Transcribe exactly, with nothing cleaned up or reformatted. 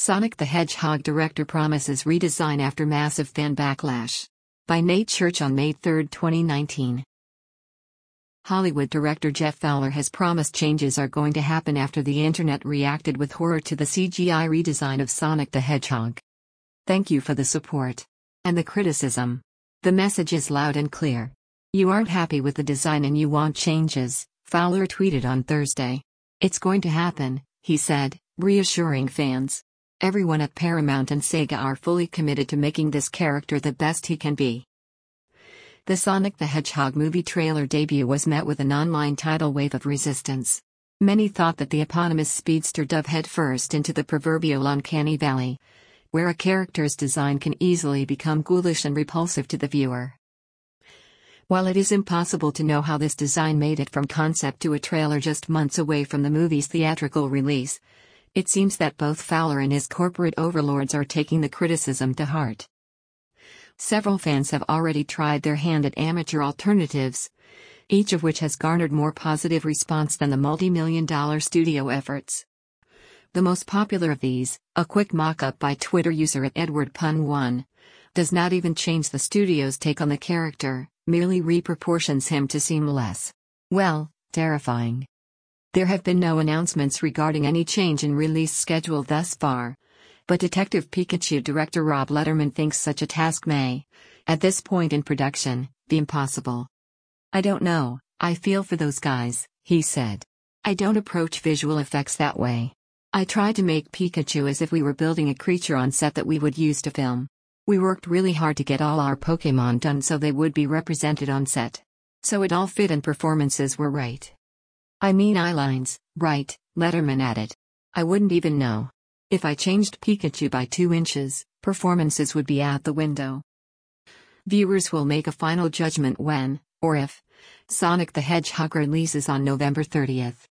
Sonic the Hedgehog director promises redesign after massive fan backlash. By Nate Church on May third, twenty nineteen. Hollywood director Jeff Fowler has promised changes are going to happen after the internet reacted with horror to the C G I redesign of Sonic the Hedgehog. "Thank you for the support. And the criticism. The message is loud and clear. You aren't happy with the design and you want changes," Fowler tweeted on Thursday. "It's going to happen," he said, reassuring fans. "Everyone at Paramount and Sega are fully committed to making this character the best he can be." The Sonic the Hedgehog movie trailer debut was met with an online tidal wave of resistance. Many thought that the eponymous speedster dove headfirst into the proverbial uncanny valley, where a character's design can easily become ghoulish and repulsive to the viewer. While it is impossible to know how this design made it from concept to a trailer just months away from the movie's theatrical release, it seems that both Fowler and his corporate overlords are taking the criticism to heart. Several fans have already tried their hand at amateur alternatives, each of which has garnered more positive response than the multi-million dollar studio efforts. The most popular of these, a quick mock-up by Twitter user at Edward Pun one, does not even change the studio's take on the character, merely reproportions him to seem less, well, terrifying. There have been no announcements regarding any change in release schedule thus far, but Detective Pikachu director Rob Letterman thinks such a task may, at this point in production, be impossible. "I don't know, I feel for those guys," he said. "I don't approach visual effects that way. I try to make Pikachu as if we were building a creature on set that we would use to film. We worked really hard to get all our Pokémon done so they would be represented on set. So it all fit and performances were right. I mean eyelines, right," Letterman added. "I wouldn't even know. If I changed Pikachu by two inches, performances would be out the window." Viewers will make a final judgment when, or if, Sonic the Hedgehog releases on November thirtieth.